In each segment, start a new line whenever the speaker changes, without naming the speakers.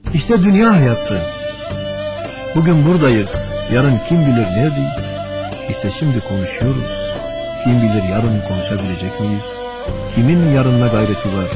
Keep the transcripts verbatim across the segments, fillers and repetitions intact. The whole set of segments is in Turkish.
İşte dünya hayatı. Bugün buradayız, yarın kim bilir neredeyiz? İşte şimdi konuşuyoruz. Kim bilir yarın konuşabilecek miyiz? Kimin yarınına gayreti var?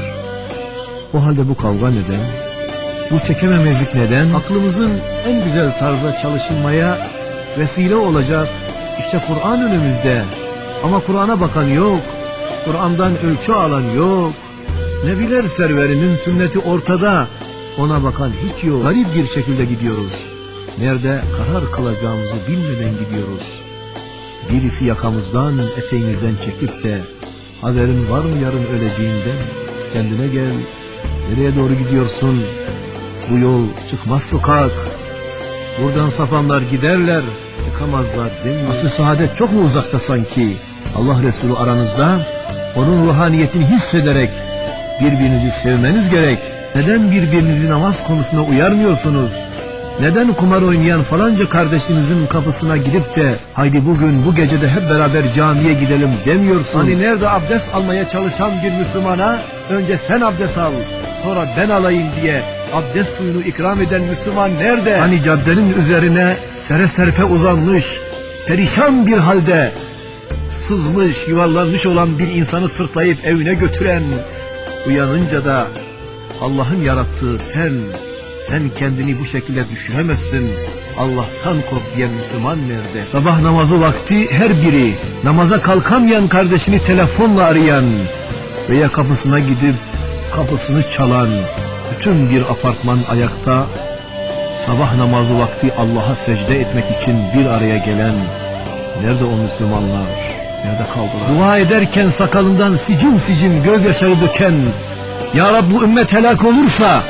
O halde bu kavga neden? Bu çekememezlik neden? Aklımızın en güzel tarzda çalışılmaya vesile olacak işte Kur'an önümüzde. Ama Kur'an'a bakan yok. Kur'an'dan ölçü alan yok. Nebiler serverinin sünneti ortada. Ona bakan hiç yok. Garip bir şekilde gidiyoruz. Nerede karar kılacağımızı bilmeden gidiyoruz. Birisi yakamızdan, eteğimizden çekip de haberin var mı yarın öleceğinden? Kendine gel. Nereye doğru gidiyorsun? Bu yol çıkmaz sokak. Buradan sapanlar giderler, çıkamazlar değil mi? Asr-ı saadet çok mu uzakta sanki? Allah Resulü aranızda, onun ruhaniyetini hissederek birbirinizi sevmeniz gerek. Neden birbirinizi namaz konusunda uyarmıyorsunuz? Neden kumar oynayan falanca kardeşinizin kapısına gidip de haydi bugün bu gecede hep beraber camiye gidelim demiyorsun? Hani nerede abdest almaya çalışan bir Müslümana önce sen abdest al, sonra ben alayım diye abdest suyunu ikram eden Müslüman nerede? Hani caddenin üzerine sere serpe uzanmış, perişan bir halde sızmış, yuvarlanmış olan bir insanı sırtlayıp evine götüren, uyanınca da Allah'ın yarattığı sen, sen kendini bu şekilde düşüremezsin, Allah'tan kork diyen Müslüman nerede? Sabah namazı vakti her biri namaza kalkamayan kardeşini telefonla arayan veya kapısına gidip kapısını çalan bütün bir apartman ayakta, sabah namazı vakti Allah'a secde etmek için bir araya gelen nerede o Müslümanlar? Nerede kaldılar? Dua ederken sakalından sicim sicim gözyaşları döken, ya Rabbi bu ümmet helak olursa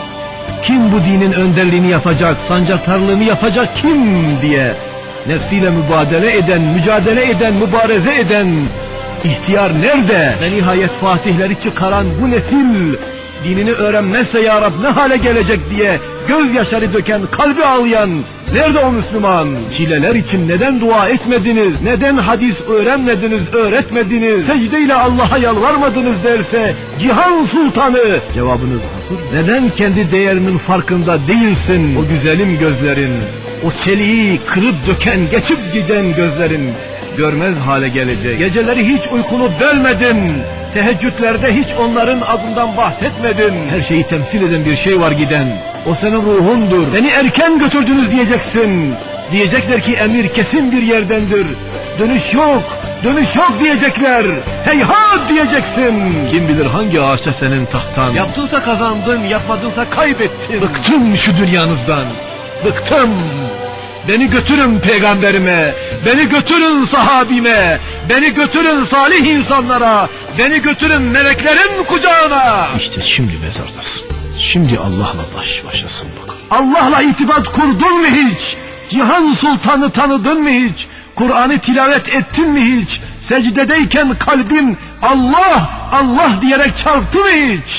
kim bu dinin önderliğini yapacak, sancaktarlığını yapacak kim diye nefsiyle mübadele eden, mücadele eden, mübareze eden ihtiyar nerede? Ve nihayet fatihleri çıkaran bu nesil dinini öğrenmezse ya Rab ne hale gelecek diye gözyaşları döken, kalbi ağlayan nerede o Müslüman? Çileler için neden dua etmediniz? Neden hadis öğrenmediniz, öğretmediniz? Secdeyle Allah'a yalvarmadınız derse Cihan Sultanı cevabınız hasır. Neden kendi değerinin farkında değilsin? O güzelim gözlerin, o çeliği kırıp döken, geçip giden gözlerin görmez hale gelecek. Geceleri hiç uykunu bölmedin. Teheccüdlerde hiç onların adından bahsetmedin. Her şeyi temsil eden bir şey var giden. O senin ruhundur. Beni erken götürdünüz diyeceksin. Diyecekler ki emir kesin bir yerdendir. Dönüş yok, dönüş yok diyecekler. Heyhat diyeceksin. Kim bilir hangi ağaçta senin tahtan. Yaptınsa kazandın, yapmadınsa kaybettin. Bıktım şu dünyanızdan. Bıktım. Beni götürün peygamberime, beni götürün sahabime, beni götürün salih insanlara, beni götürün meleklerin kucağına. İşte şimdi mezardasın. Şimdi Allah'la baş başasın bakalım. Allah'la itibat kurdun mu hiç? Cihan Sultanı tanıdın mı hiç? Kur'an'ı tilavet ettin mi hiç? Secdedeyken kalbin Allah, Allah diyerek çarptı mı hiç?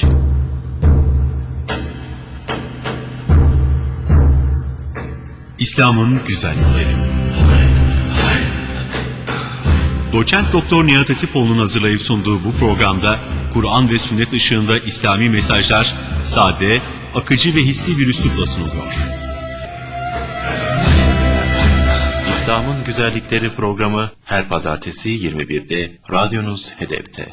İslam'ın güzellikleri. Doçent Doktor Nihat Hatipoğlu'nun hazırlayıp sunduğu bu programda Kur'an ve sünnet ışığında İslami mesajlar sade, akıcı ve hissi bir üslupla sunuluyor.
İslam'ın Güzellikleri programı her pazartesi yirmi birde radyonuz Hedef'te.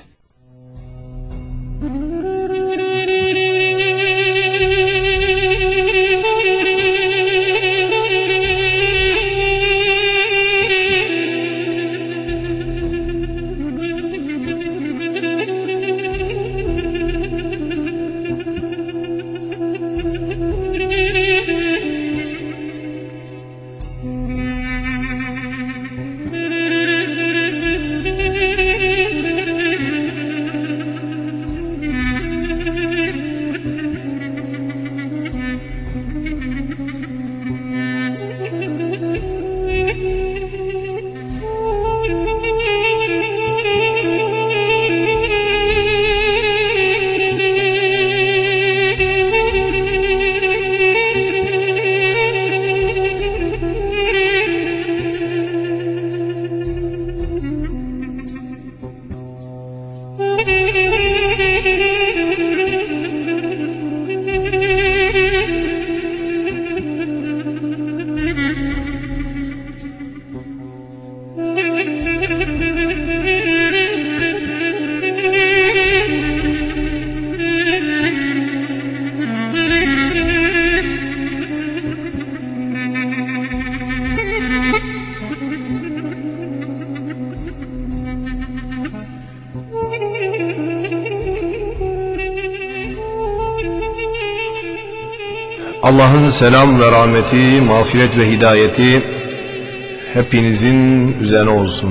Allah'ın selam ve rahmeti, mağfiret ve hidayeti hepinizin üzerine olsun.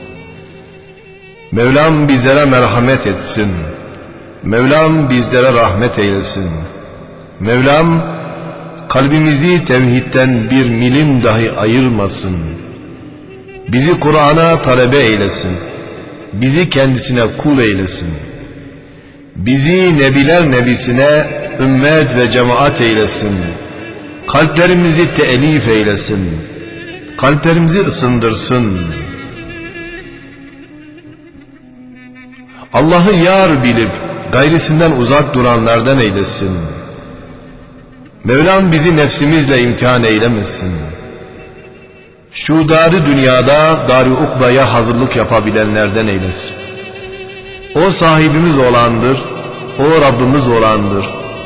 Mevlam bizlere merhamet etsin. Mevlam bizlere rahmet eylesin. Mevlam kalbimizi tevhidden bir milim dahi ayırmasın. Bizi Kur'an'a talebe eylesin. Bizi kendisine kul eylesin. Bizi nebiler nebisine ümmet ve cemaat eylesin. Kalplerimizi teelif eylesin. Kalplerimizi ısındırsın. Allah'ı yar bilip gayrisinden uzak duranlardan eylesin. Mevlam bizi nefsimizle imtihan eylemesin. Şu darı dünyada dar-ı ukbaya hazırlık yapabilenlerden eylesin. O sahibimiz olandır, o Rabbimiz olandır.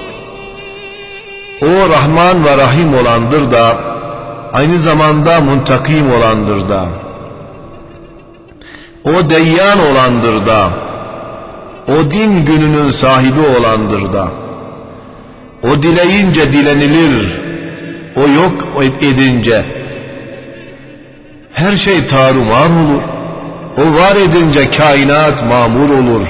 O Rahman ve Rahim olandır da, aynı zamanda muntakim olandır da. O Deyyan olandır da, o din gününün sahibi olandır da. O dileyince dilenilir, o yok edince her şey tarumar olur. O var edince kainat mamur olur.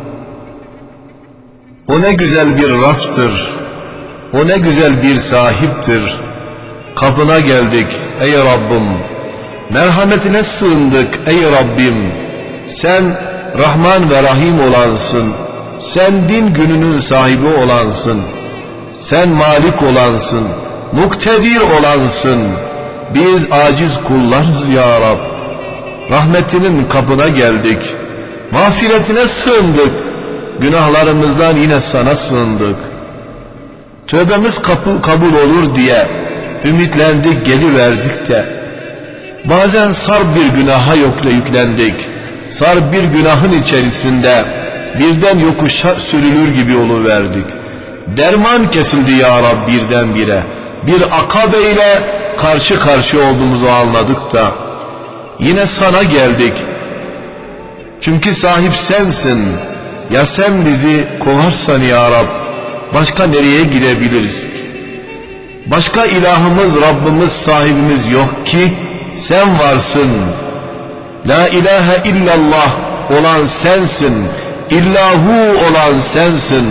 O ne güzel bir Rab'tır, o ne güzel bir sahiptir. Kapına geldik ey Rabbim, merhametine sığındık ey Rabbim. Sen Rahman ve Rahim olansın, sen din gününün sahibi olansın, sen malik olansın, muktedir olansın. Biz aciz kullarız ya Rab. Rahmetinin kapına geldik, mağfiretine sığındık, günahlarımızdan yine sana sığındık. Tövbemiz kapı, kabul olur diye ümitlendik, geliverdik de bazen sarp bir günaha yokla yüklendik. Sarp bir günahın içerisinde birden yokuşa sürülür gibi oluverdik. Derman kesildi ya Rab birdenbire. Bir akabe ile karşı karşıya olduğumuzu anladık da yine sana geldik. Çünkü sahip sensin. Ya sen bizi kovarsan ya Rab, başka nereye gidebiliriz? Başka ilahımız, Rabbimiz, sahibimiz yok ki sen varsın. La ilahe illallah olan sensin. İllahu olan sensin.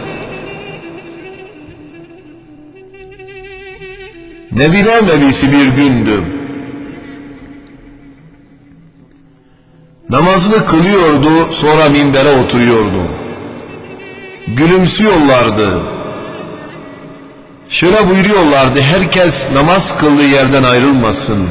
Nebiler nebisi bir gündü. Namazını kılıyordu, sonra minbere oturuyordu. Gülümsüyorlardı. Şöyle buyuruyorlardı, herkes namaz kıldığı yerden ayrılmasın.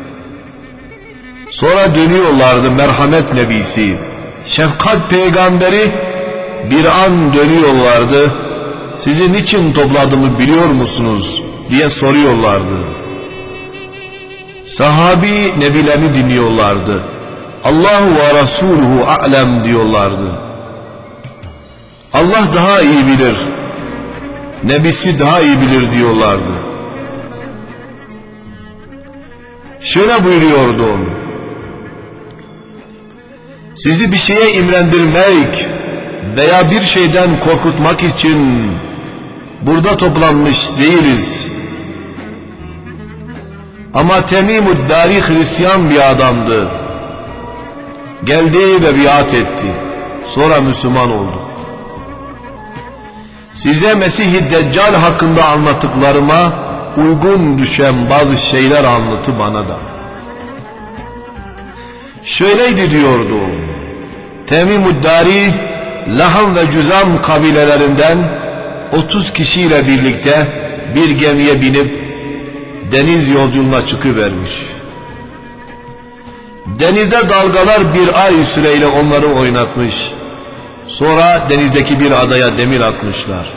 Sonra dönüyorlardı merhamet nebisi, şefkat peygamberi, bir an dönüyorlardı. Sizi niçin topladığımı biliyor musunuz diye soruyorlardı. Sahabi nebilerini dinliyorlardı. Allahu ve Resuluhu a'lem diyorlardı. Allah daha iyi bilir, nebisi daha iyi bilir diyorlardı. Şöyle buyuruyordu: sizi bir şeye imrendirmek veya bir şeyden korkutmak için burada toplanmış değiliz. Ama Temim-ud Dari Hristiyan bir adamdı. Geldi ve biat etti. Sonra Müslüman oldu. Size Mesih-i Deccal hakkında anlattıklarıma uygun düşen bazı şeyler anlatı bana da. Şöyleydi diyordu. Temim-ud Dari, Laham ve Cüzam kabilelerinden otuz kişiyle birlikte bir gemiye binip deniz yolculuğuna çıkıvermiş. Denizde dalgalar bir ay süreyle onları oynatmış. Sonra denizdeki bir adaya demir atmışlar.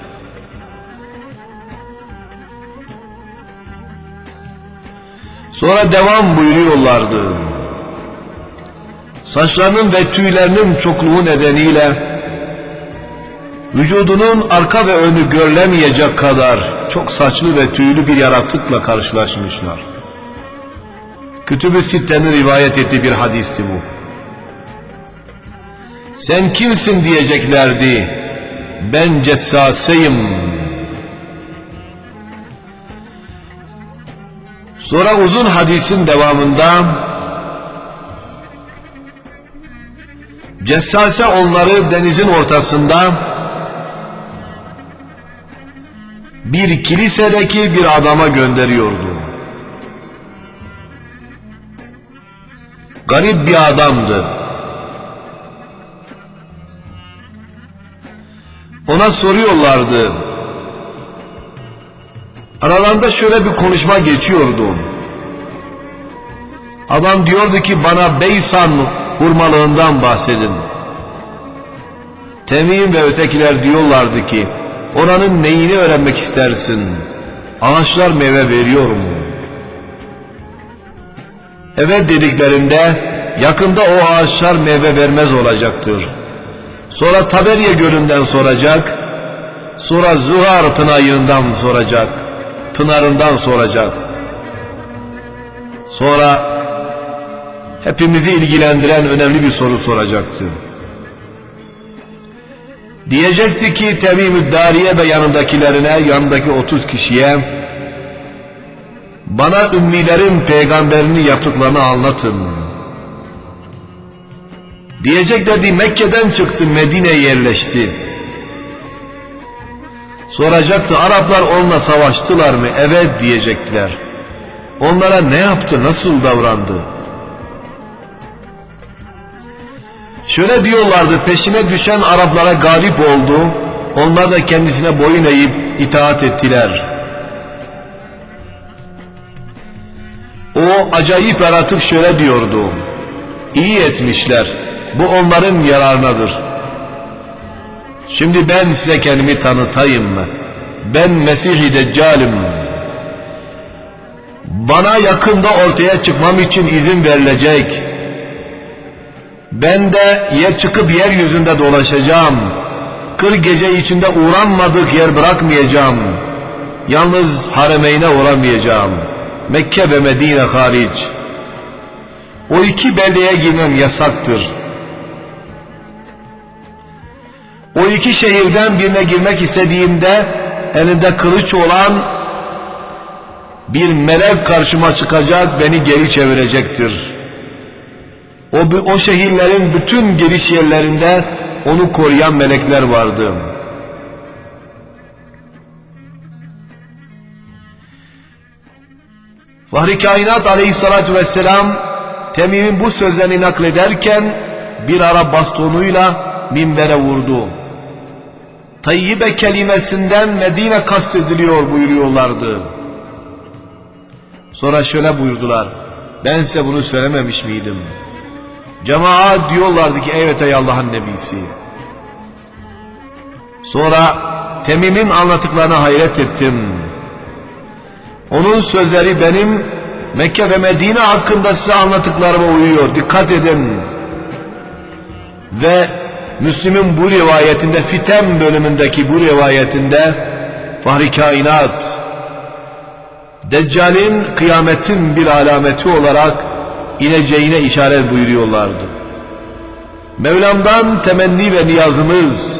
Sonra devam buyuruyorlardı. Saçlarının ve tüylerinin çokluğu nedeniyle vücudunun arka ve önü görülemeyecek kadar çok saçlı ve tüylü bir yaratıkla karşılaşmışlar. Kütüb-ü Sitte'nin rivayet ettiği bir hadisti bu. Sen kimsin diyeceklerdi. Ben cessaseyim. Sonra uzun hadisin devamında Cessase onları denizin ortasında bir kilisedeki bir adama gönderiyordu. Garip bir adamdı. Ona soruyorlardı. Aralarında şöyle bir konuşma geçiyordu. Adam diyordu ki bana Beysan hurmalığından bahsedin. Temim ve ötekiler diyorlardı ki oranın neyini öğrenmek istersin? Ağaçlar meyve veriyor mu? Evet dediklerinde yakında o ağaçlar meyve vermez olacaktır. Sonra Taberiye Gölü'nden soracak, sonra Zühar Pınarı'ndan soracak, Pınarı'ndan soracak. Sonra hepimizi ilgilendiren önemli bir soru soracaktı. Diyecekti ki Temim-ü Dariye ve yanındakilerine, yanındaki otuz kişiye bana ümmilerin peygamberini yaptıklarını anlatın. Diyeceklerdi Mekke'den çıktı, Medine'ye yerleşti. Soracaktı Araplar onunla savaştılar mı? Evet diyecektiler. Onlara ne yaptı, nasıl davrandı? Şöyle diyorlardı, peşine düşen Araplara galip oldu, onlar da kendisine boyun eğip itaat ettiler. O acayip yaratık şöyle diyordu, iyi etmişler, bu onların yararınadır. Şimdi ben size kendimi tanıtayım mı? Ben Mesih-i Deccal'im. Bana yakında ortaya çıkmam için izin verilecek. Ben de ya çıkıp yeryüzünde dolaşacağım. Kır gece içinde uğranmadık yer bırakmayacağım. Yalnız haremeyne uğramayacağım. Mekke ve Medine hariç. O iki beldeye girmem yasaktır. O iki şehirden birine girmek istediğimde elinde kılıç olan bir melek karşıma çıkacak, beni geri çevirecektir. O, o şehirlerin bütün giriş yerlerinde onu koruyan melekler vardı. Fahri Kainat aleyhissalatü vesselam Temim'in bu sözlerini naklederken bir ara bastonuyla minbere vurdu. Tayyibe kelimesinden Medine kastediliyor buyuruyorlardı. Sonra şöyle buyurdular, ben size bunu söylememiş miydim? Cemaat diyorlardı ki evet ey Allah'ın nebisi. Sonra Temim'in anlattıklarına hayret ettim. Onun sözleri benim Mekke ve Medine hakkında size anlattıklarıma uyuyor, dikkat edin. Ve Müslim'in bu rivayetinde, Fitem bölümündeki bu rivayetinde Fahri Kainat Deccal'in kıyametin bir alameti olarak ineceğine işaret buyuruyorlardı. Mevlam'dan temenni ve niyazımız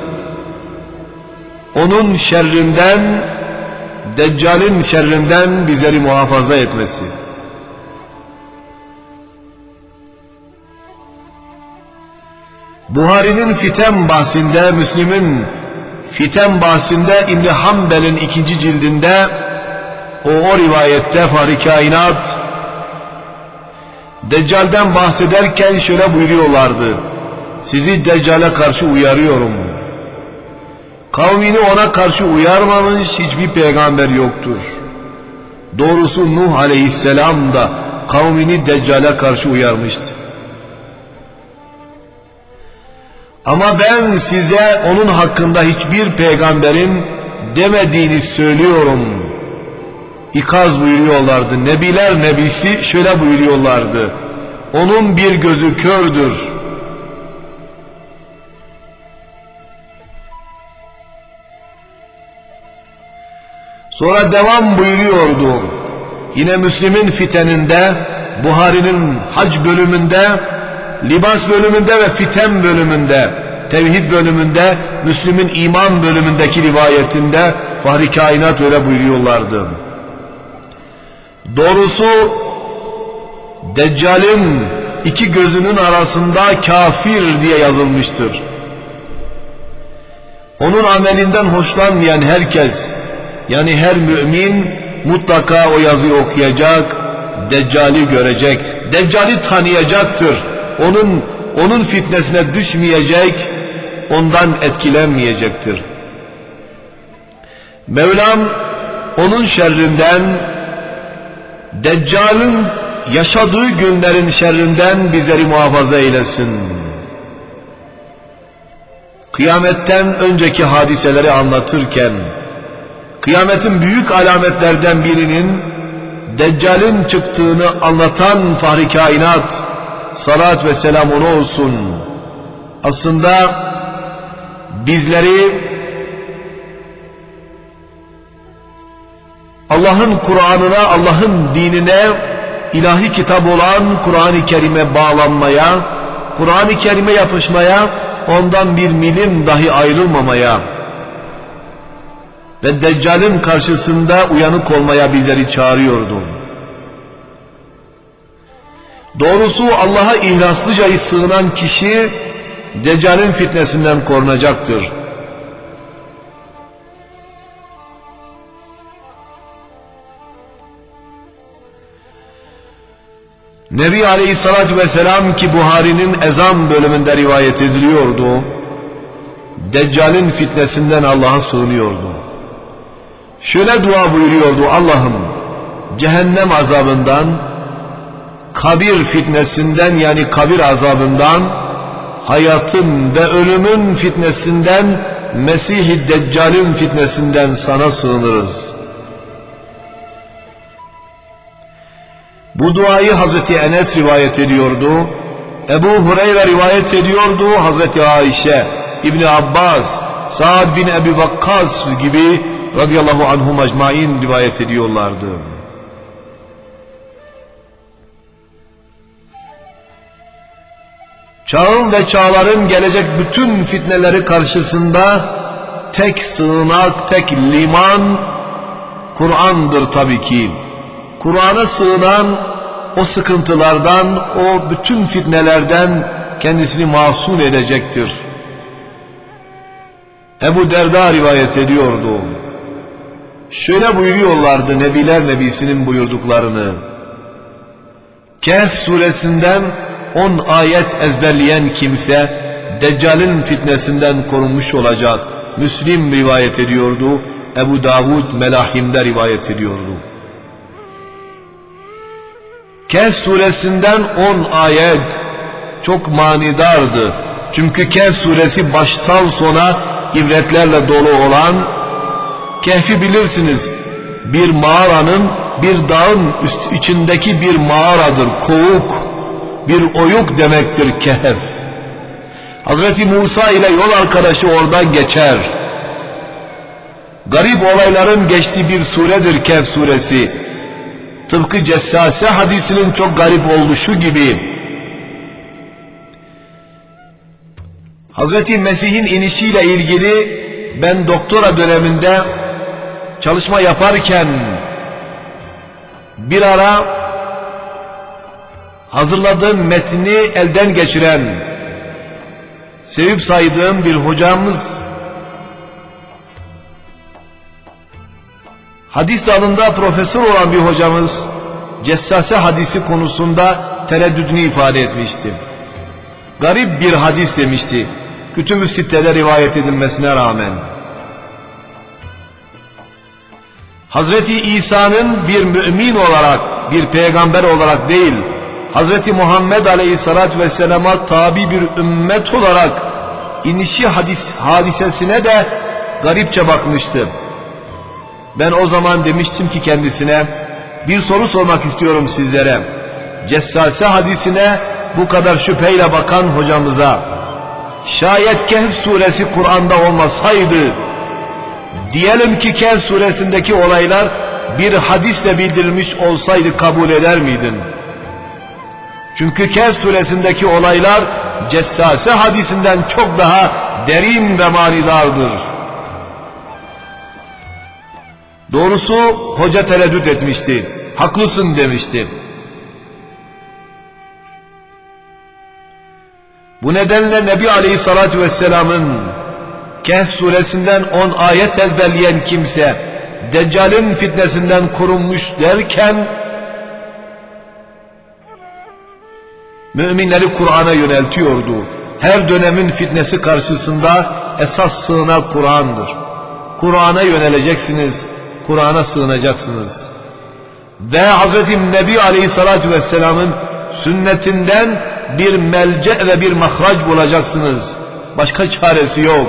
onun şerrinden, Deccal'in şerrinden bizleri muhafaza etmesi. Buhari'nin Fitem bahsinde, Müslim'in Fitem bahsinde, İbn-i Hanbel'in ikinci cildinde o, o rivayette Fahri Kainat Deccal'den bahsederken şöyle buyuruyorlardı, sizi Deccal'e karşı uyarıyorum. Kavmini ona karşı uyarmamış hiçbir peygamber yoktur. Doğrusu Nuh aleyhisselam da kavmini Deccal'e karşı uyarmıştı. Ama ben size onun hakkında hiçbir peygamberin demediğini söylüyorum. İkaz buyuruyorlardı. Nebiler nebisi şöyle buyuruyorlardı, onun bir gözü kördür. Sonra devam buyuruyordu. Yine Müslim'in Fiteninde, Buhari'nin Hac bölümünde, Libas bölümünde ve Fitem bölümünde, Tevhid bölümünde, Müslim'in İman bölümündeki rivayetinde Fahri Kainat öyle buyuruyorlardı. Doğrusu Deccal'in iki gözünün arasında kafir diye yazılmıştır. Onun amelinden hoşlanmayan herkes, yani her mümin mutlaka o yazıyı okuyacak, Deccal'i görecek, Deccal'i tanıyacaktır. Onun onun fitnesine düşmeyecek, ondan etkilenmeyecektir. Mevlam onun şerrinden, Deccal'in yaşadığı günlerin şerrinden bizleri muhafaza eylesin. Kıyametten önceki hadiseleri anlatırken, kıyametin büyük alametlerden birinin Deccal'in çıktığını anlatan Fahri Kainat, salat ve selam ona olsun, aslında bizleri Allah'ın Kur'an'ına, Allah'ın dinine, ilahi kitap olan Kur'an-ı Kerim'e bağlanmaya, Kur'an-ı Kerim'e yapışmaya, ondan bir milim dahi ayrılmamaya ve Deccal'in karşısında uyanık olmaya bizleri çağırıyordu. Doğrusu Allah'a ihlaslıca sığınan kişi Deccal'in fitnesinden korunacaktır. Nebi Aleyhisselatü Vesselam ki Buhari'nin ezan bölümünde rivayet ediliyordu, Deccal'in fitnesinden Allah'a sığınıyordu. Şöyle dua buyuruyordu: Allah'ım cehennem azabından, kabir fitnesinden yani kabir azabından, hayatın ve ölümün fitnesinden, Mesih-i Deccal'in fitnesinden sana sığınırız. Bu duayı Hazreti Enes rivayet ediyordu, Ebu Hureyre rivayet ediyordu, Hazreti Ayşe, İbni Abbas, Sa'd bin Ebi Vakkas gibi radıyallahu anhum ecmaîn rivayet ediyorlardı. Çağın ve çağların gelecek bütün fitneleri karşısında tek sığınak, tek liman Kur'an'dır tabii ki. Kur'an'a sığınan o sıkıntılardan, o bütün fitnelerden kendisini masum edecektir. Ebu Derda rivayet ediyordu. Şöyle buyuruyorlardı Nebiler Nebisi'nin buyurduklarını. Kehf suresinden on ayet ezberleyen kimse Deccal'in fitnesinden korunmuş olacak. Müslim rivayet ediyordu. Ebu Davud Melahim'de rivayet ediyordu. Kehf suresinden on ayet çok manidardı. Çünkü Kehf suresi baştan sona ibretlerle dolu olan, Kehf'i bilirsiniz, bir mağaranın, bir dağın üst içindeki bir mağaradır, kovuk, bir oyuk demektir Kehf. Hazreti Musa ile yol arkadaşı oradan geçer. Garip olayların geçtiği bir suredir Kehf suresi. Tıpkı Cessase hadisinin çok garip oluşu gibi. Hazreti Mesih'in inişiyle ilgili ben doktora döneminde çalışma yaparken bir ara hazırladığım metni elden geçiren, sevip saydığım bir hocamız, hadis dalında profesör olan bir hocamız, Cessase hadisi konusunda tereddüdünü ifade etmişti. Garip bir hadis demişti, Kütüb-ü Sitte'de rivayet edilmesine rağmen. Hazreti İsa'nın bir mümin olarak, bir peygamber olarak değil, Hazreti Muhammed Aleyhisselatü Vesselam'a tabi bir ümmet olarak inişi hadis hadisesine de garipçe bakmıştı. Ben o zaman demiştim ki kendisine, bir soru sormak istiyorum sizlere. Cessase hadisine bu kadar şüpheyle bakan hocamıza, şayet Kehf suresi Kur'an'da olmasaydı, diyelim ki Kehf suresindeki olaylar bir hadisle bildirilmiş olsaydı kabul eder miydin? Çünkü Kehf suresindeki olaylar Cessase hadisinden çok daha derin ve manidardır. Doğrusu hoca tereddüt etmişti. haklısın demişti. Bu nedenle Nebi Aleyhisselatü Vesselam'ın Kehf suresinden on ayet ezberleyen kimse Deccal'in fitnesinden korunmuş derken müminleri Kur'an'a yöneltiyordu. Her dönemin fitnesi karşısında esas sığınak Kur'an'dır. Kur'an'a yöneleceksiniz, Kur'an'a sığınacaksınız. Ve Hz. Nebi Aleyhisselatü Vesselam'ın sünnetinden bir melce ve bir mahraç bulacaksınız. Başka çaresi yok.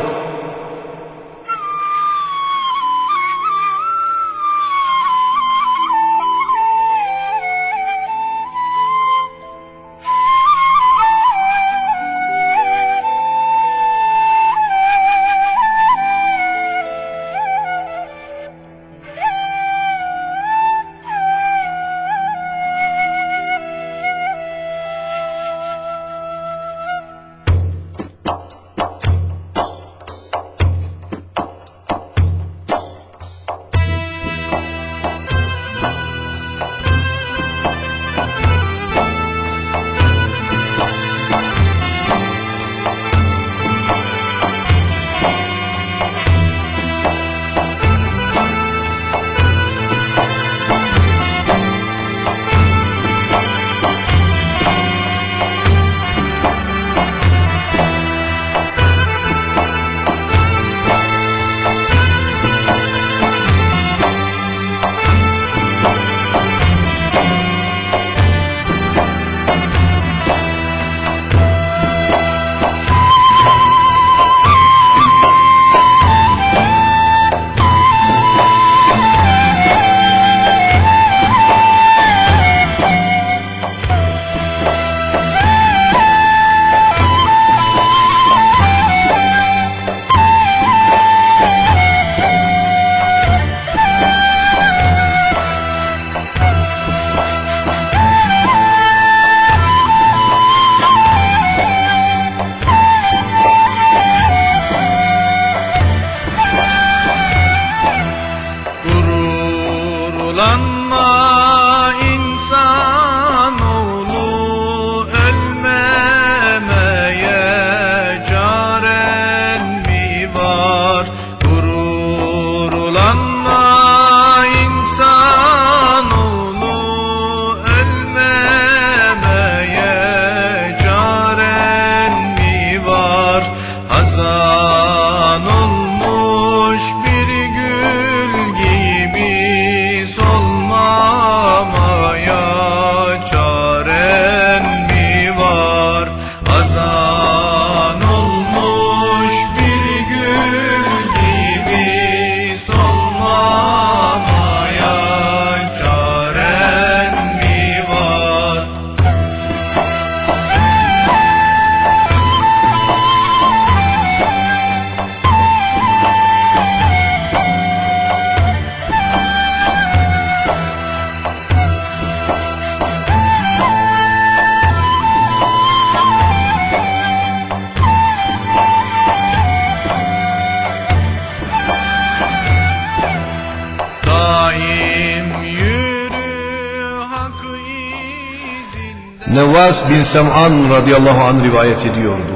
Nevvas bin Sem'an radıyallahu anh rivayet ediyordu.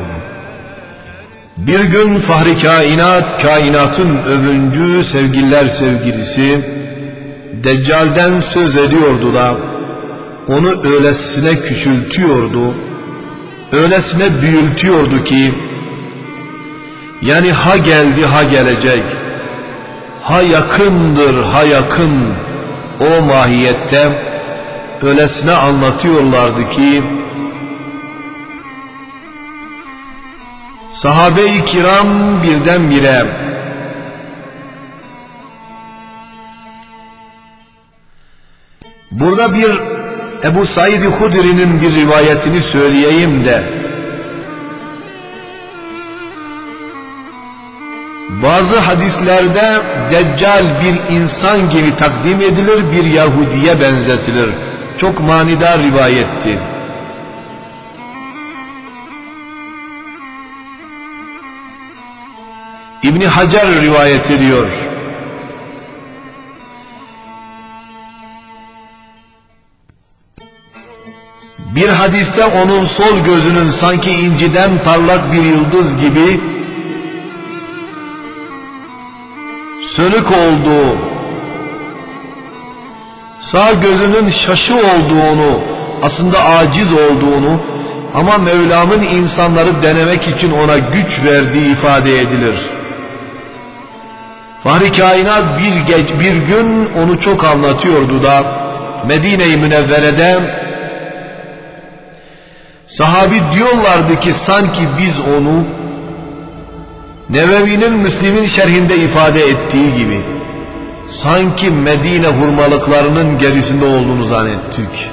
Bir gün Fahri Kainat, kainatın övüncü sevgililer sevgilisi Deccal'den söz ediyordu da onu öylesine küçültüyordu, öylesine büyültüyordu ki yani ha geldi ha gelecek, ha yakındır ha yakın o mahiyette öylesine anlatıyorlardı ki sahabe-i kiram birdenbire burada bir Ebu Said Hudri'nin bir rivayetini söyleyeyim de bazı hadislerde Deccal bir insan gibi takdim edilir, bir Yahudiye benzetilir. Çok manidar rivayetti. İbn Hacer rivayet ediyor. Bir hadiste onun sol gözünün sanki inciden parlak bir yıldız gibi sönük olduğu, sağ gözünün şaşı olduğunu, aslında aciz olduğunu ama Mevlam'ın insanları denemek için ona güç verdiği ifade edilir. Fahri Kainat bir, geç, bir gün onu çok anlatıyordu da Medine-i Münevvere'de sahabi diyorlardı ki sanki biz onu Nevevi'nin Müslim'in şerhinde ifade ettiği gibi sanki Medine hurmalıklarının gerisinde olduğunu zannettik.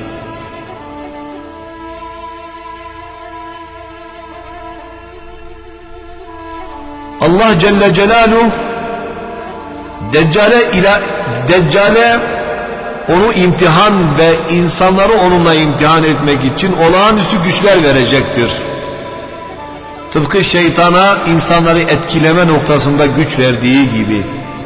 Allah Celle Celaluhu Deccale ile Deccale onu imtihan ve insanları onunla imtihan etmek için olağanüstü güçler verecektir. Tıpkı şeytana insanları etkileme noktasında güç verdiği gibi.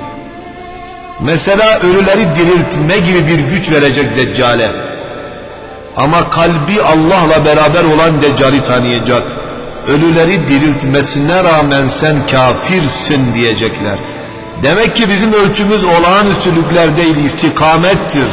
Mesela ölüleri diriltme gibi bir güç verecek Deccale. Ama kalbi Allah'la beraber olan Deccal'i tanıyacak. Ölüleri diriltmesine rağmen sen kafirsin diyecekler. Demek ki bizim ölçümüz olağanüstülükler değil, istikamettir.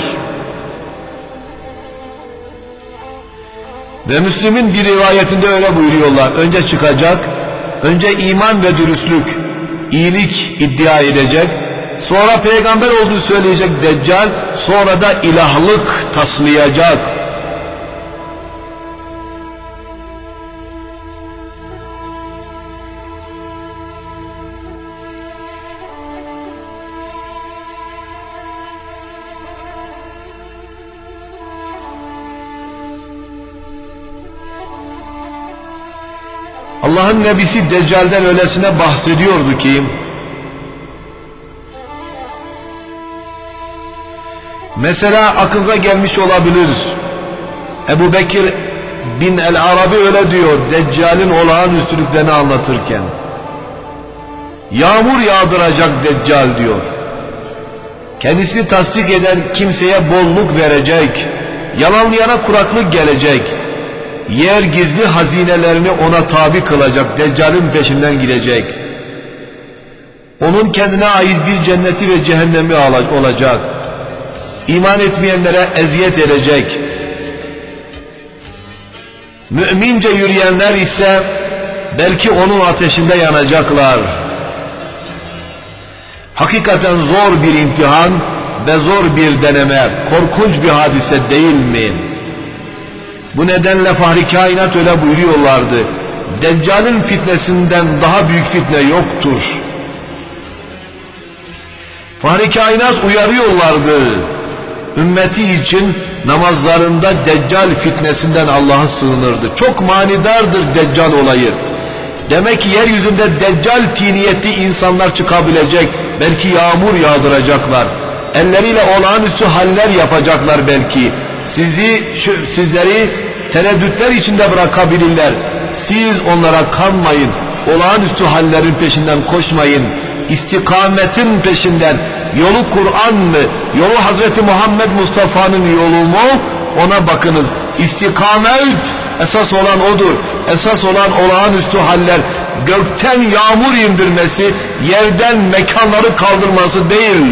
Ve Müslim'in bir rivayetinde öyle buyuruyorlar. Önce çıkacak, önce iman ve dürüstlük, iyilik iddia edecek, sonra peygamber olduğunu söyleyecek Deccal, sonra da ilahlık taslayacak. Allah'ın Nebisi Deccal'den öylesine bahsediyordu ki mesela aklınıza gelmiş olabilir, Ebu Bekir bin el-Arabi öyle diyor Deccal'in olağanüstülüklerini anlatırken. Yağmur yağdıracak Deccal diyor. Kendisini tasdik eden kimseye bolluk verecek, yalanlayana kuraklık gelecek. Yer gizli hazinelerini ona tabi kılacak, Deccal'in peşinden gidecek. Onun kendine ait bir cenneti ve cehennemi olacak. İman etmeyenlere eziyet edecek. Mümince yürüyenler ise belki onun ateşinde yanacaklar. Hakikaten zor bir imtihan ve zor bir deneme, korkunç bir hadise değil mi? Bu nedenle Fahri Kainat öyle buyuruyorlardı. Deccal'in fitnesinden daha büyük fitne yoktur. Fahri Kainat uyarıyorlardı. Ümmeti için namazlarında Deccal fitnesinden Allah'a sığınırdı. Çok manidardır Deccal olayı. Demek ki yeryüzünde Deccal tiniyetli insanlar çıkabilecek. Belki yağmur yağdıracaklar. Elleriyle olağanüstü haller yapacaklar belki. Sizi, şu, sizleri tereddütler içinde bırakabilirler. Siz onlara kanmayın. Olağanüstü hallerin peşinden koşmayın. İstikametin peşinden. Yolu Kur'an mı? Yolu Hazreti Muhammed Mustafa'nın yolu mu? Ona bakınız. İstikamet esas olan odur. Esas olan olağanüstü haller. Gökten yağmur indirmesi, yerden mekanları kaldırması değil.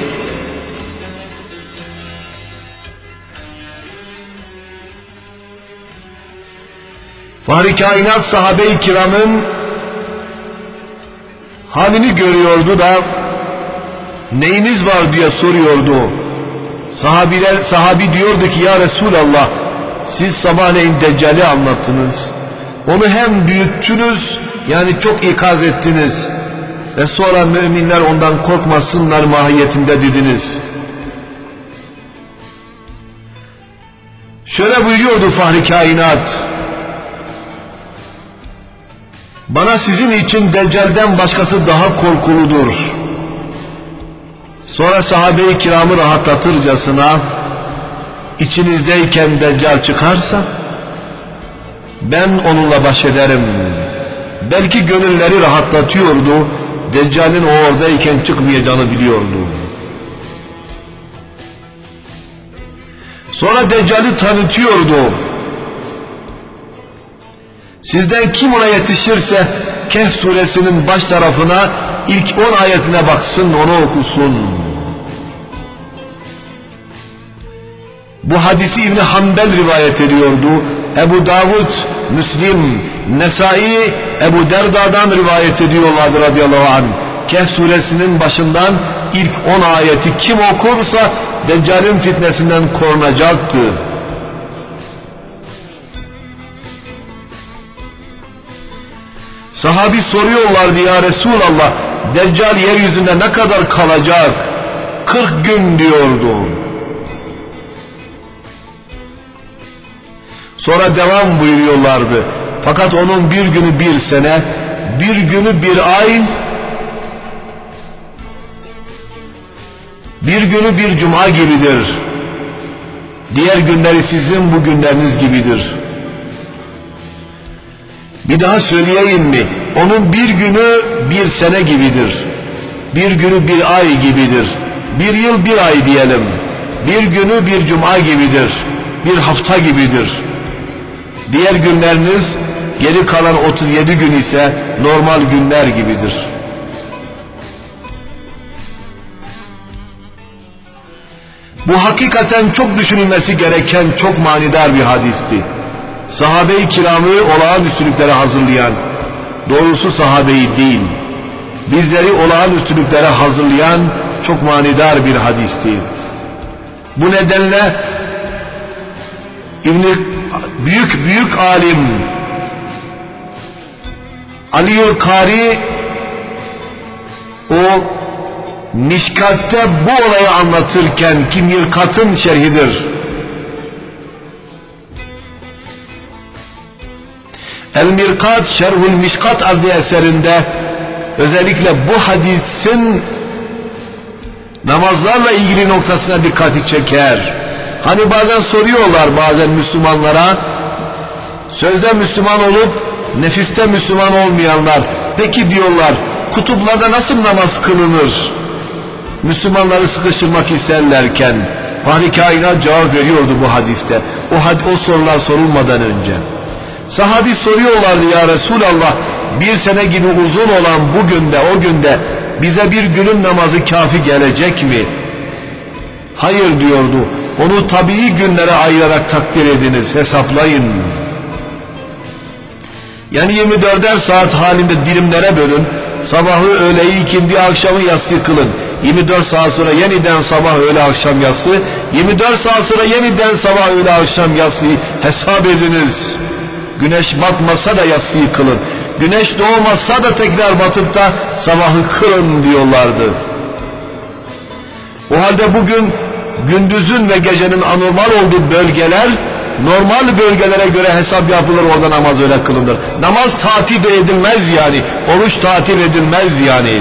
Fahri Kainat sahabe-i kiramın halini görüyordu da neyiniz var diye soruyordu. Sahabiler, sahabi diyordu ki ya Resulallah siz sabahleyin Deccal'i anlattınız. Onu hem büyüttünüz yani çok ikaz ettiniz ve sonra müminler ondan korkmasınlar mahiyetinde dediniz. Şöyle buyuruyordu Fahri Kainat. Bana sizin için Deccal'den başkası daha korkuludur. Sonra sahabe-i kiramı rahatlatırcasına içinizdeyken Deccal çıkarsa ben onunla baş ederim. Belki gönülleri rahatlatıyordu. Deccal'in o oradayken çıkmayacağını biliyordu. Sonra Deccal'i tanıtıyordu. Sizden kim ona yetişirse Kehf suresinin baş tarafına ilk on ayetine baksın, onu okusun. Bu hadisi İbn Hanbel rivayet ediyordu. Ebu Davud, Müslim, Nesai, Ebu Derda'dan rivayet ediyorlardı radıyallahu anh. Kehf suresinin başından ilk on ayeti kim okursa Deccal'in fitnesinden korunacaktı. Sahabi soruyorlardı, ya Resulallah, Deccal yeryüzünde ne kadar kalacak? kırk gün diyordu. Sonra devam buyuruyorlardı. Fakat onun bir günü bir sene, bir günü bir ay, bir günü bir cuma gibidir. Diğer günleri sizin bu günleriniz gibidir. Bir daha söyleyeyim mi? Onun bir günü bir sene gibidir. Bir günü bir ay gibidir. Bir yıl bir ay diyelim. Bir günü bir cuma gibidir. Bir hafta gibidir. Diğer günleriniz, geri kalan otuz yedi gün ise normal günler gibidir. Bu hakikaten çok düşünülmesi gereken çok manidar bir hadisti. Sahabe-i kiramı olağanüstülüklere hazırlayan, doğrusu sahabeyi değil, bizleri olağanüstülüklere hazırlayan çok manidar bir hadisti. Bu nedenle İbn-i büyük büyük alim Aliül Kari o Mişkat'te bu olayı anlatırken, ki Mirkat'ın şerhidir, El-Mirkat Şerhul Mişkat adlı eserinde özellikle bu hadisin namazlarla ilgili noktasına dikkati çeker. Hani bazen soruyorlar bazen Müslümanlara, sözde Müslüman olup nefiste Müslüman olmayanlar, peki diyorlar, kutuplarda nasıl namaz kılınır? Müslümanları sıkıştırmak isterlerken Fahri Kainat cevap veriyordu bu hadiste. O, had o sorular sorulmadan önce. Sahabi soruyorlardı, ya Resulallah, bir sene gibi uzun olan bu günde, o günde bize bir günün namazı kafi gelecek mi? Hayır diyordu. Onu tabii günlere ayırarak takdir ediniz, hesaplayın. Yani yirmi dörder saat halinde dilimlere bölün. Sabahı, öğleyi, ikindi, akşamı, yatsıyı kılın. yirmi dört saat sonra yeniden sabah, öğle, akşam, yatsı. yirmi dört saat sonra yeniden sabah, öğle, akşam, yatsı hesap ediniz. Güneş batmasa da yatsıyı kılın. Güneş doğmasa da tekrar batıp da sabahı kılın diyorlardı. O halde bugün gündüzün ve gecenin anormal olduğu bölgeler, normal bölgelere göre hesap yapılır, orada namaz öyle kılınır. Namaz tatil edilmez yani, oruç tatil edilmez yani.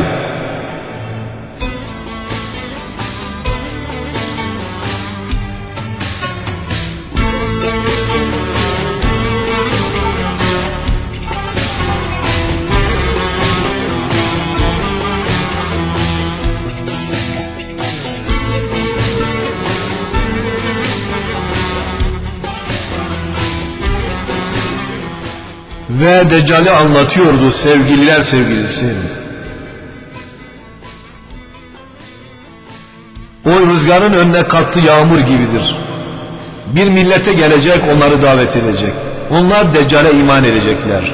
Ve Deccal'i anlatıyordu sevgililer sevgilisi. O rüzgarın önüne kattığı yağmur gibidir. Bir millete gelecek, onları davet edecek. Onlar Deccal'e iman edecekler.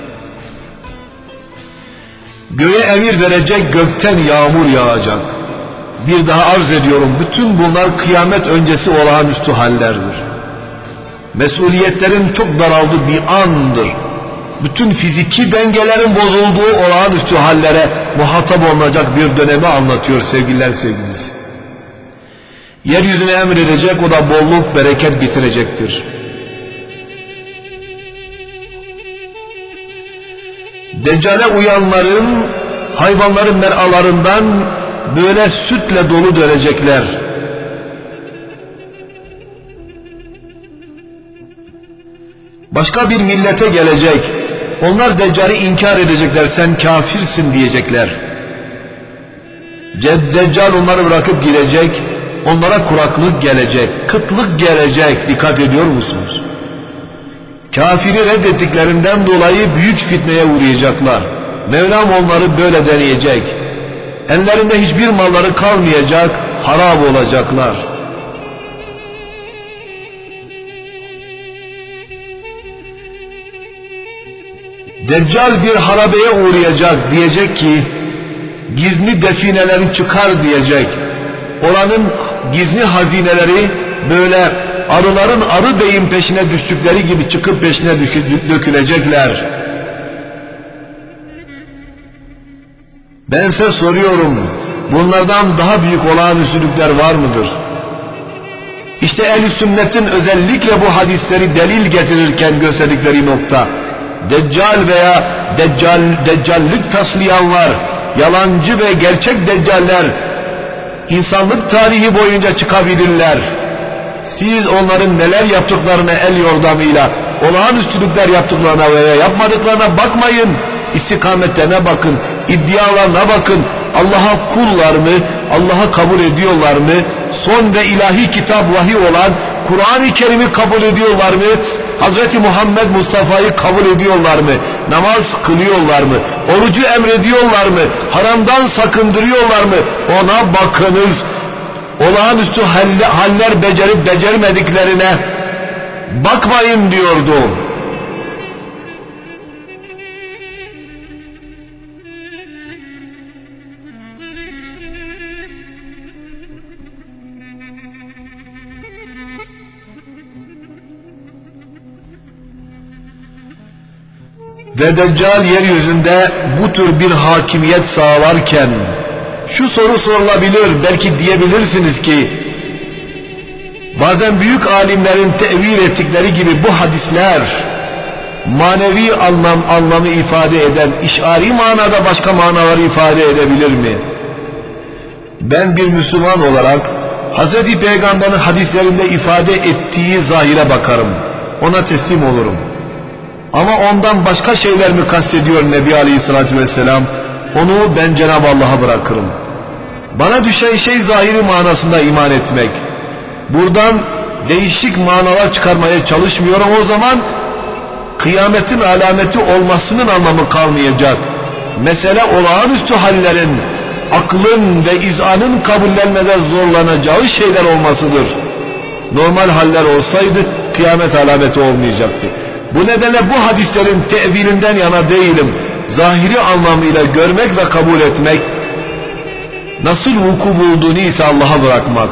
Göğe emir verecek, gökten yağmur yağacak. Bir daha arz ediyorum, bütün bunlar kıyamet öncesi olağanüstü hallerdir. Mesuliyetlerin çok daraldığı bir andır. Bütün fiziki dengelerin bozulduğu olağanüstü hallere muhatap olunacak bir dönemi anlatıyor sevgililer sevgilisi. Yeryüzüne emredecek, o da bolluk, bereket getirecektir. Deccale uyanların, hayvanların meralarından böyle sütle dolu dönecekler. Başka bir millete gelecek. Onlar Deccal'i inkar edecekler, sen kafirsin diyecekler. Deccal onları bırakıp gidecek, onlara kuraklık gelecek, kıtlık gelecek. Dikkat ediyor musunuz? Kafiri reddettiklerinden dolayı büyük fitneye uğrayacaklar. Mevlam onları böyle deneyecek. Ellerinde hiçbir malları kalmayacak, harap olacaklar. Deccal bir harabeye uğrayacak, diyecek ki gizli defineleri çıkar diyecek. Oranın gizli hazineleri böyle arıların arı beyin peşine düştükleri gibi çıkıp peşine dökülecekler. Ben size soruyorum, bunlardan daha büyük olağanüstülükler var mıdır? İşte ehl-i sünnetin özellikle bu hadisleri delil getirirken gösterdikleri nokta, Deccal veya deccal, deccallik taslayanlar, yalancı ve gerçek deccaller insanlık tarihi boyunca çıkabilirler. Siz onların neler yaptıklarına el yordamıyla, olağanüstülükler yaptıklarına veya yapmadıklarına bakmayın. İstikametlerine bakın, iddialarına bakın. Allah'a kullar mı? Allah'a kabul ediyorlar mı? Son ve ilahi kitap vahiy olan Kur'an-ı Kerim'i kabul ediyorlar mı? Hazreti Muhammed Mustafa'yı kabul ediyorlar mı? Namaz kılıyorlar mı? Orucu emrediyorlar mı? Haramdan sakındırıyorlar mı? Ona bakınız. Olağanüstü haller becerip becermediklerine bakmayın diyordu. Ve Deccal yeryüzünde bu tür bir hakimiyet sağlarken şu soru sorulabilir, belki diyebilirsiniz ki bazen büyük alimlerin tevil ettikleri gibi bu hadisler manevi anlam anlamı ifade eden, işari manada başka manaları ifade edebilir mi? Ben bir Müslüman olarak Hazreti Peygamber'in hadislerinde ifade ettiği zahire bakarım, ona teslim olurum. Ama ondan başka şeyler mi kastediyor Nebi Aleyhisselatü Vesselam? Onu ben Cenab-ı Allah'a bırakırım. Bana düşen şey zahiri manasında iman etmek. Buradan değişik manalar çıkarmaya çalışmıyorum. O zaman kıyametin alameti olmasının anlamı kalmayacak. Mesele olağanüstü hallerin, aklın ve izanın kabullenmede zorlanacağı şeyler olmasıdır. Normal haller olsaydı kıyamet alameti olmayacaktı. Bu nedenle bu hadislerin tevilinden yana değilim. Zahiri anlamıyla görmek ve kabul etmek, nasıl vuku bulduğunu ise Allah'a bırakmak.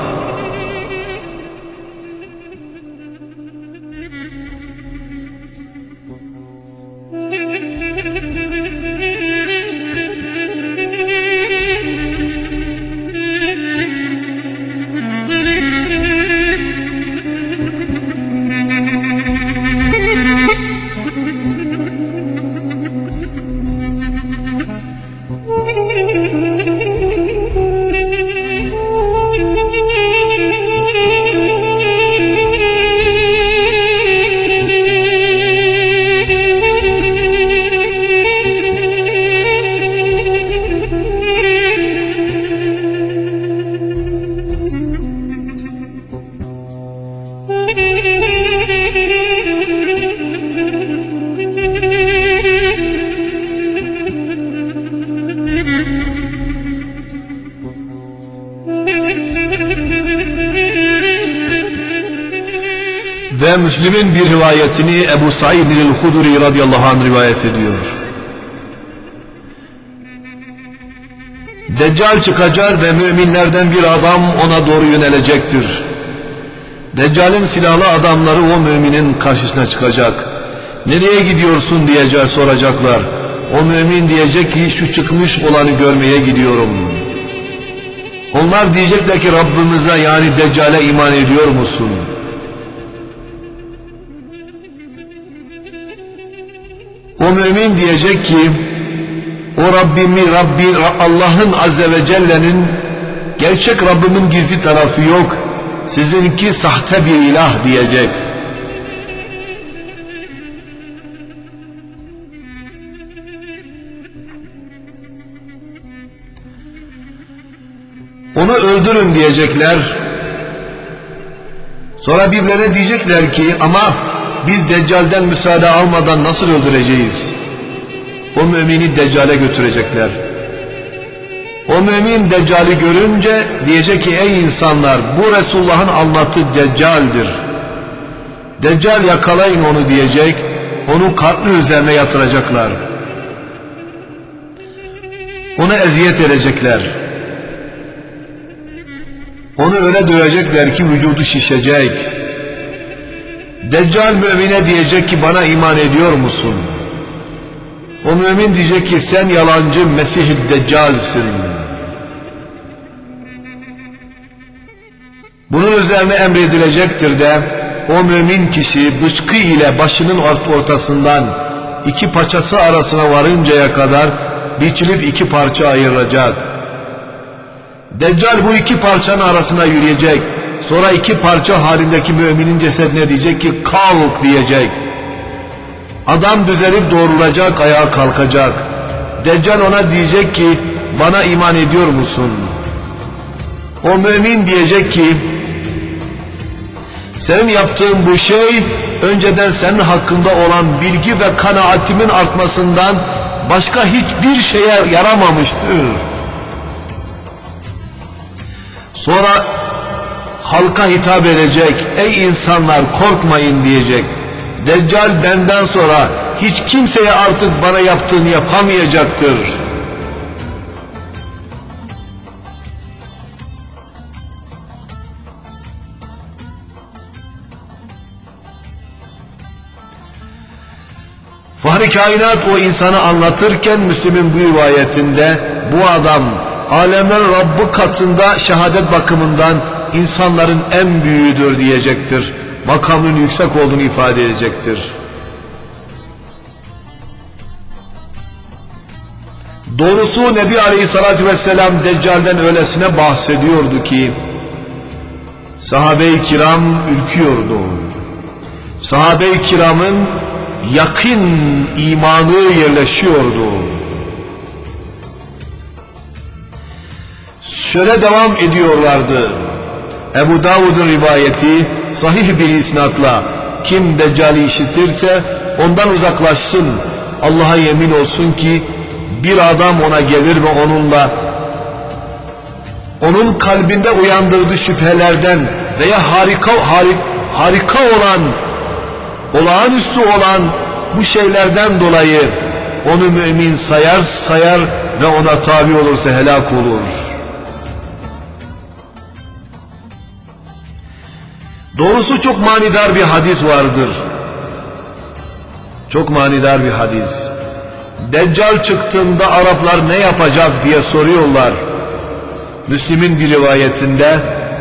Ve Müslim'in bir rivayetini Ebu Said el-Hudri radıyallahu anh rivayet ediyor. Deccal çıkacak ve müminlerden bir adam ona doğru yönelecektir. Deccal'in silahlı adamları o müminin karşısına çıkacak. Nereye gidiyorsun diye soracaklar. O mümin diyecek ki şu çıkmış olanı görmeye gidiyorum. Onlar diyecekler ki Rabbimize yani Deccal'e iman ediyor musun? O mümin diyecek ki o Rabbimi, Rabbi, Allah'ın Azze ve Celle'nin gerçek Rabbimin gizli tarafı yok. Sizinki sahte bir ilah diyecek. Onu öldürün diyecekler. Sonra birbirlerine diyecekler ki ama biz Deccal'den müsaade almadan nasıl öldüreceğiz? O mümini Deccal'e götürecekler. O mümin Deccal'i görünce diyecek ki ey insanlar, bu Resulullah'ın anlattığı Deccal'dir. Deccal yakalayın onu diyecek, onu karnı üzerine yatıracaklar. Ona eziyet edecekler. Onu öyle dövecekler ki vücudu şişecek. Deccal mümine diyecek ki bana iman ediyor musun? O mümin diyecek ki sen yalancı Mesih-i Deccal'sin. Bunun üzerine emredilecektir de o mümin kişi bıçkı ile başının ortasından iki paçası arasına varıncaya kadar biçilip iki parça ayrılacak. Deccal bu iki parçanın arasına yürüyecek. Sonra iki parça halindeki müminin cesedine diyecek ki kalk diyecek. Adam düzelip doğrulacak, ayağa kalkacak. Deccal ona diyecek ki bana iman ediyor musun? O mümin diyecek ki senin yaptığın bu şey önceden senin hakkında olan bilgi ve kanaatimin artmasından başka hiçbir şeye yaramamıştır. Sonra halka hitap edecek, ey insanlar korkmayın diyecek. Deccal benden sonra hiç kimseye artık bana yaptığını yapamayacaktır. Fahri kainat o insanı anlatırken Müslim'in bu rivayetinde bu adam alemler Rabbi katında şehadet bakımından insanların en büyüğüdür diyecektir. Makamının yüksek olduğunu ifade edecektir. Doğrusu Nebi Aleyhisselatü Vesselam Deccal'den öylesine bahsediyordu ki sahabe-i kiram ürküyordu. Sahabe-i kiramın yakın imanı yerleşiyordu. Şöyle devam ediyorlardı. Ebu Davud'un rivayeti sahih bir isnatla kim Deccal'i işitirse ondan uzaklaşsın. Allah'a yemin olsun ki bir adam ona gelir ve onunla onun kalbinde uyandırdığı şüphelerden veya harika harik, harika olan olağanüstü olan bu şeylerden dolayı onu mümin sayar sayar ve ona tabi olursa helak olur. Doğrusu çok manidar bir hadis vardır. Çok manidar bir hadis. Deccal çıktığında Araplar ne yapacak diye soruyorlar. Müslim'in bir rivayetinde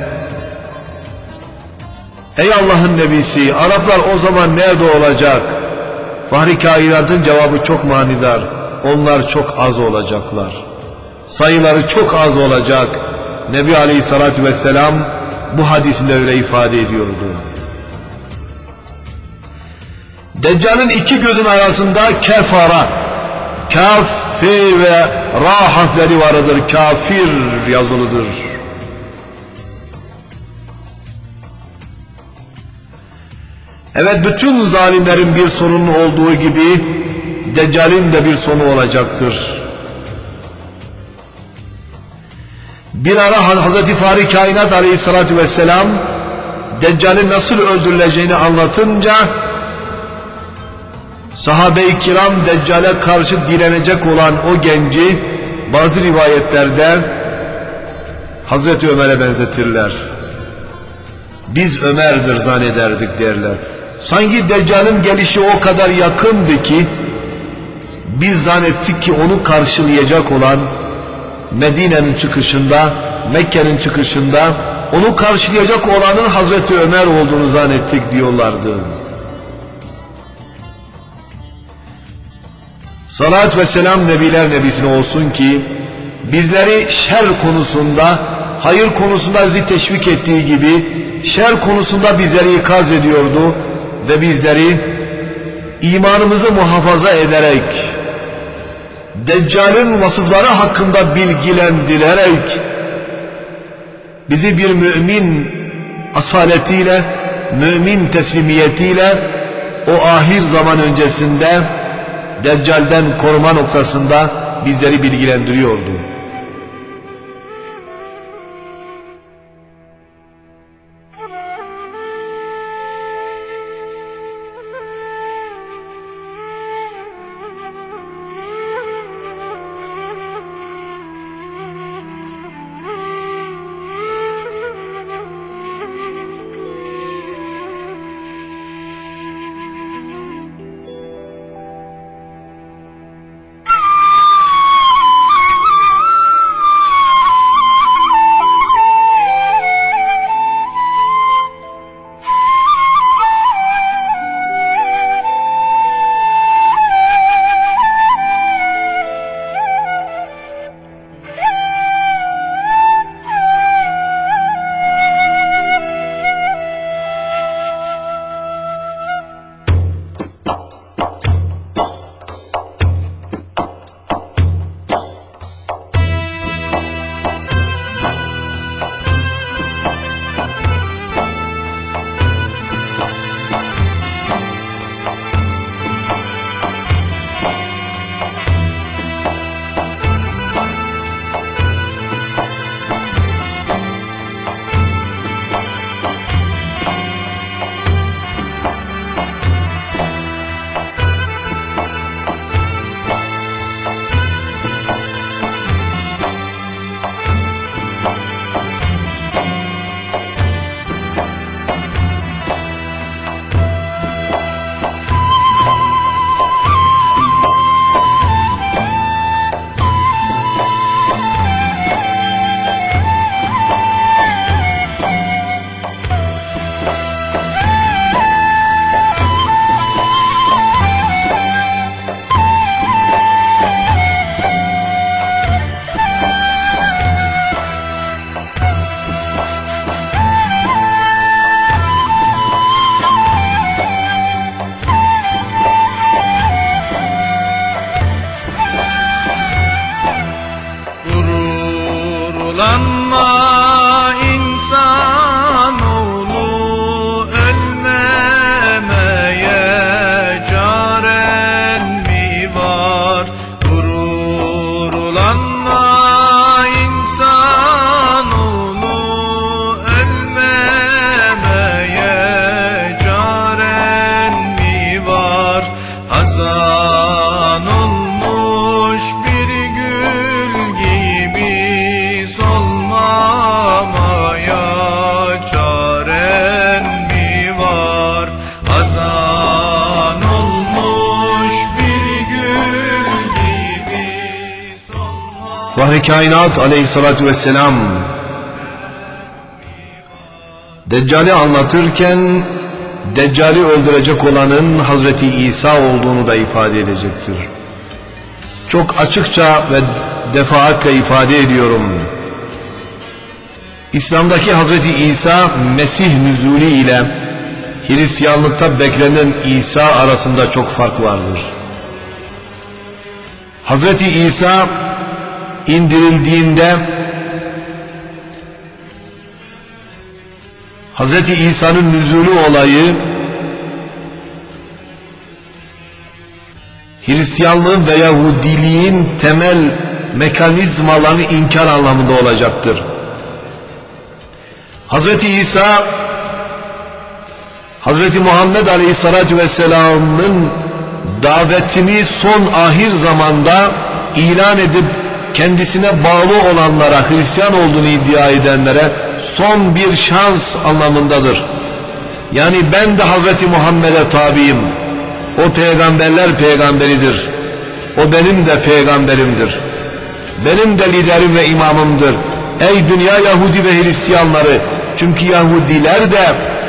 ey Allah'ın nebisi, Araplar o zaman nerede olacak? Fahri kainatın cevabı çok manidar. Onlar çok az olacaklar. Sayıları çok az olacak. Nebi Aleyhisselatü Vesselam bu hadisinde öyle ifade ediyordu. Deccal'in iki gözün arasında kefara, kaf, fe ve ra harfleri vardır. Kafir yazılıdır. Evet, bütün zalimlerin bir sonunun olduğu gibi Deccal'in de bir sonu olacaktır. Bir ara Hazreti Fahri Kainat Aleyhisselatü Vesselam Deccal'in nasıl öldürüleceğini anlatınca sahabe-i kiram Deccal'e karşı direnecek olan o genci bazı rivayetlerde Hazreti Ömer'e benzetirler. Biz Ömer'dir zannederdik derler. Sanki Deccal'in gelişi o kadar yakındı ki biz zannettik ki onu karşılayacak olan Medine'nin çıkışında, Mekke'nin çıkışında onu karşılayacak olanın Hazreti Ömer olduğunu zannettik diyorlardı. Salat ve selam Nebiler Nebisine olsun ki bizleri şer konusunda, hayır konusunda bizi teşvik ettiği gibi şer konusunda bizleri ikaz ediyordu ve bizleri imanımızı muhafaza ederek Deccal'in vasıfları hakkında bilgilendirerek bizi bir mümin asaletiyle, mümin teslimiyetiyle o ahir zaman öncesinde Deccal'den koruma noktasında bizleri bilgilendiriyordu.
Gururlanma insanoğlu, ölmemeye çaren mi var? Gururlanma insanoğlu, ölmemeye çaren mi var? Hazan olmuş bir gül gibi solmamaya çaren mi var? Hazan olmuş bir gül gibi solmamaya.
Fahri Kainat aleyhissalatü vesselam Deccal'i anlatırken Deccal'i öldürecek olanın Hazreti İsa olduğunu da ifade edecektir. Çok açıkça ve defaatle ifade ediyorum. İslam'daki Hazreti İsa Mesih nüzulü ile Hristiyanlıkta beklenen İsa arasında çok fark vardır. Hazreti İsa indirildiğinde Hazreti İsa'nın nüzulü olayı Hristiyanlığın ve Yahudiliğin temel mekanizmalarını inkar anlamında olacaktır. Hazreti İsa Hazreti Muhammed Aleyhisselatü Vesselam'ın davetini son ahir zamanda ilan edip kendisine bağlı olanlara, Hristiyan olduğunu iddia edenlere son bir şans anlamındadır. Yani ben de Hazreti Muhammed'e tabiyim. O peygamberler peygamberidir. O benim de peygamberimdir. Benim de liderim ve imamımdır. Ey dünya Yahudi ve Hristiyanları! Çünkü Yahudiler de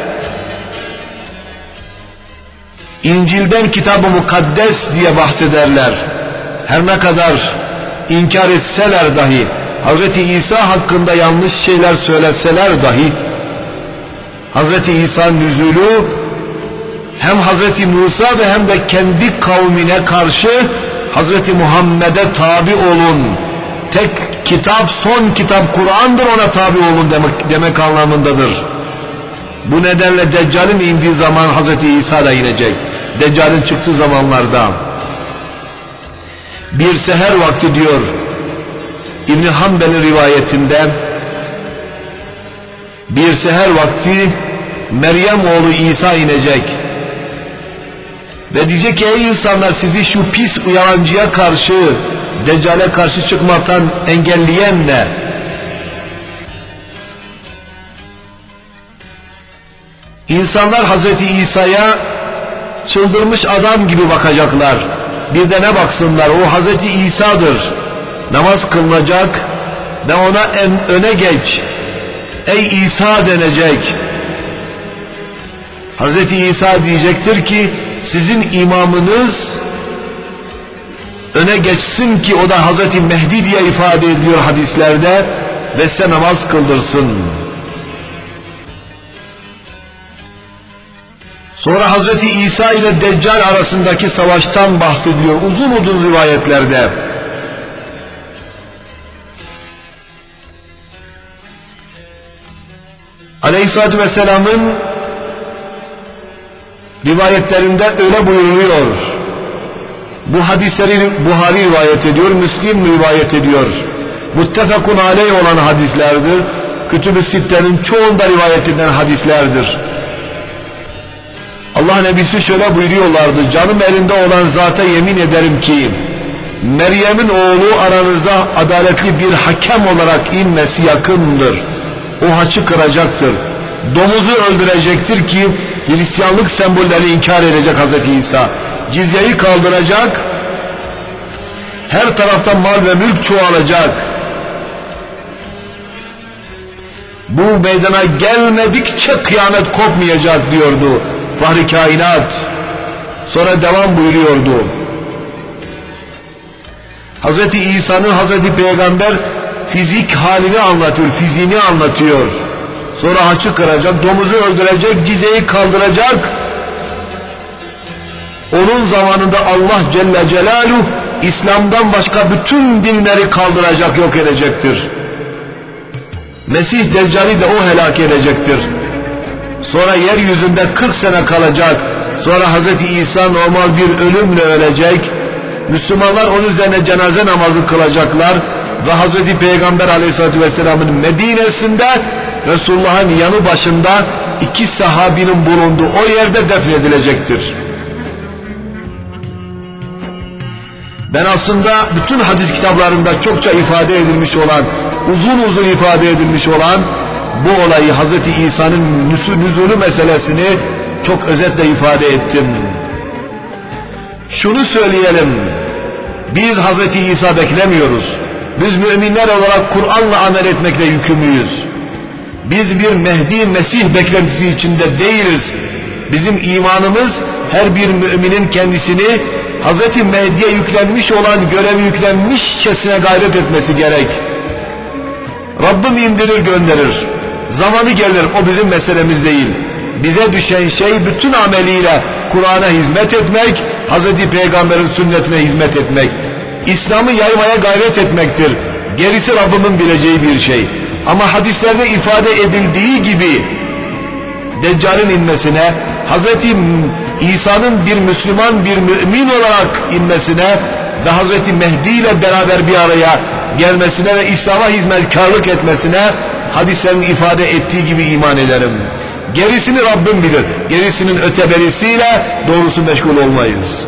İncil'den Kitab-ı Mukaddes diye bahsederler. Her ne kadar inkar etseler dahi, Hazreti İsa hakkında yanlış şeyler söyleseler dahi, Hazreti İsa nüzulü hem Hazreti Musa ve hem de kendi kavmine karşı Hazreti Muhammed'e tabi olun. Tek kitap, son kitap Kur'an'dır, ona tabi olun demek, demek anlamındadır. Bu nedenle Deccal'in indiği zaman Hazreti İsa da inecek. Deccal'in çıktığı zamanlarda. Bir seher vakti diyor İbn Hanbel'in rivayetinde, bir seher vakti Meryem oğlu İsa inecek ve diyecek ki ey insanlar, sizi şu pis uyarancıya karşı, Deccal'e karşı çıkmaktan engelleyen ne? İnsanlar Hazreti İsa'ya çıldırmış adam gibi bakacaklar. Bir de ne baksınlar, o Hazreti İsa'dır. Namaz kılınacak ve ona en öne geç, ey İsa denecek. Hazreti İsa diyecektir ki sizin imamınız öne geçsin ki o da Hazreti Mehdi diye ifade ediliyor hadislerde ve size namaz kıldırsın. Sonra Hazreti İsa ile Deccal arasındaki savaştan bahsediliyor uzun uzun rivayetlerde. Aleyhisselatü Vesselam'ın rivayetlerinde öyle buyuruluyor. Bu hadisleri Buhari rivayet ediyor, Müslim rivayet ediyor. Muttefakun aleyh olan hadislerdir. Kütüb-i Sitte'nin çoğunda rivayet edilen hadislerdir. Allah Nebisi şöyle buyuruyorlardı: canım elinde olan zata yemin ederim ki Meryem'in oğlu aranıza adaletli bir hakem olarak inmesi yakındır. O haçı kıracaktır. Domuzu öldürecektir ki Hristiyanlık sembollerini inkar edecek Hazreti İsa. Cizyeyi kaldıracak. Her taraftan mal ve mülk çoğalacak. Bu meydana gelmedikçe kıyamet kopmayacak diyordu Fahri Kainat. Sonra devam buyuruyordu. Hazreti İsa'nın, Hazreti Peygamber fizik halini anlatıyor, fiziğini anlatıyor. Sonra haçı kıracak, domuzu öldürecek, cizeyi kaldıracak. Onun zamanında Allah Celle Celaluhu İslam'dan başka bütün dinleri kaldıracak, yok edecektir. Mesih Deccal'i de o helak edecektir. Sonra yeryüzünde kırk sene kalacak. Sonra Hazreti İsa normal bir ölümle ölecek. Müslümanlar onun üzerine cenaze namazı kılacaklar. Ve Hazreti Peygamber Aleyhisselatü Vesselam'ın Medine'sinde Resulullah'ın yanı başında iki sahabinin bulunduğu o yerde defnedilecektir. Ben aslında bütün hadis kitaplarında çokça ifade edilmiş olan, uzun uzun ifade edilmiş olan bu olayı, Hazreti İsa'nın nüzulü meselesini çok özetle ifade ettim. Şunu söyleyelim, biz Hazreti İsa beklemiyoruz. Biz müminler olarak Kur'an'la amel etmekle yükümlüyüz. Biz bir Mehdi Mesih beklentisi içinde değiliz. Bizim imanımız her bir müminin kendisini Hazreti Mehdi'ye yüklenmiş olan görevi yüklenmişçesine gayret etmesi gerek. Rabbim indirir gönderir. Zamanı gelir, o bizim meselemiz değil. Bize düşen şey bütün ameliyle Kur'an'a hizmet etmek, Hazreti Peygamber'in sünnetine hizmet etmek. İslam'ı yaymaya gayret etmektir. Gerisi Rabbimin bileceği bir şey. Ama hadislerde ifade edildiği gibi Deccal'in inmesine, Hazreti İsa'nın bir Müslüman, bir mümin olarak inmesine ve Hazreti Mehdi ile beraber bir araya gelmesine ve İslam'a hizmetkarlık etmesine hadislerin ifade ettiği gibi iman ederim. Gerisini Rabbim bilir. Gerisinin öteberisiyle doğrusu meşgul olmayız.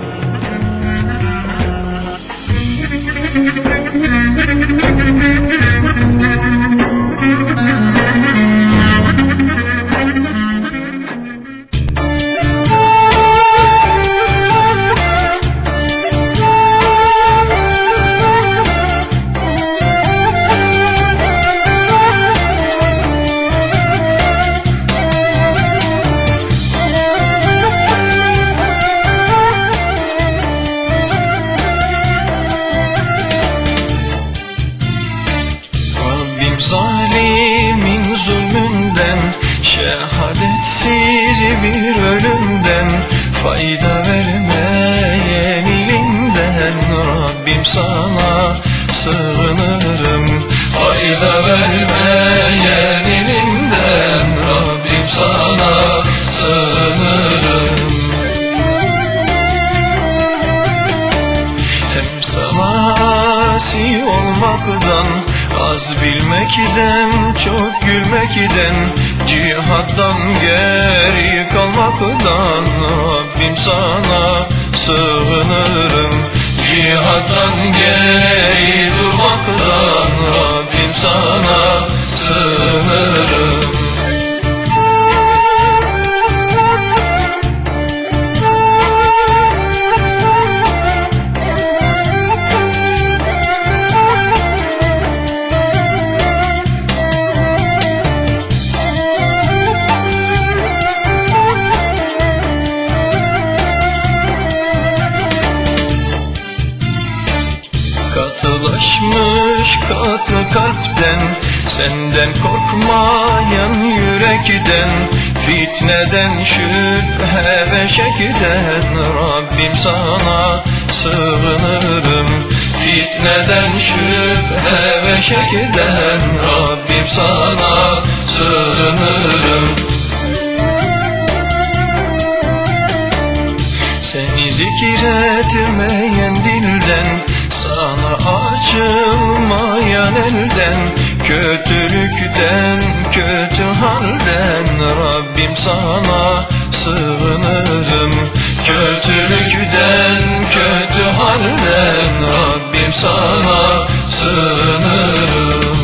Zalimin zulmünden, şehadetsiz bir ölümden, fayda vermeyen ilimden Rabbim sana sığınırım. Fayda vermeyen ilimden Rabbim sana sığınırım. Az bilmekten, çok gülmekten, cihattan geri kalmaktan Rabbim sana sığınırım. Cihattan geri durmaktan Rabbim sana sığınırım. Katılaşmış katı kalpten, senden korkmayan yürekten, fitneden şüphe ve şekten Rabbim sana sığınırım. Fitneden şüphe ve şekten Rabbim sana sığınırım. Seni zikretmeyen dilden, sana açılmayan elden, kötülükten, kötü halden Rabbim sana sığınırım. Kötülükten, kötü halden Rabbim sana sığınırım.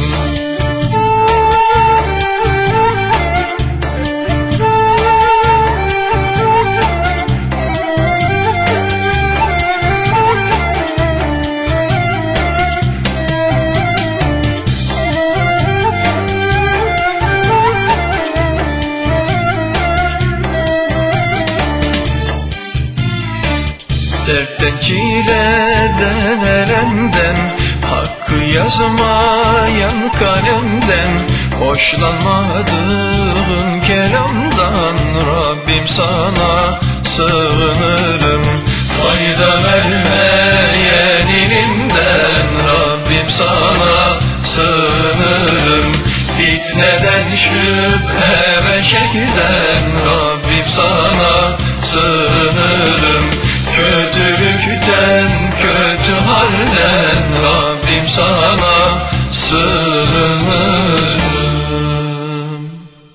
Dertten, çileden, elemden, hakkı yazmayan kalemden, hoşlanmadığın kelamdan Rabbim sana sığınırım. Fayda vermeyen ilimden Rabbim sana sığınırım. Fitneden, şüphe ve şekden Rabbim sana sığınırım. Kötülükten, kötü halden Rabbim sana sığınırım.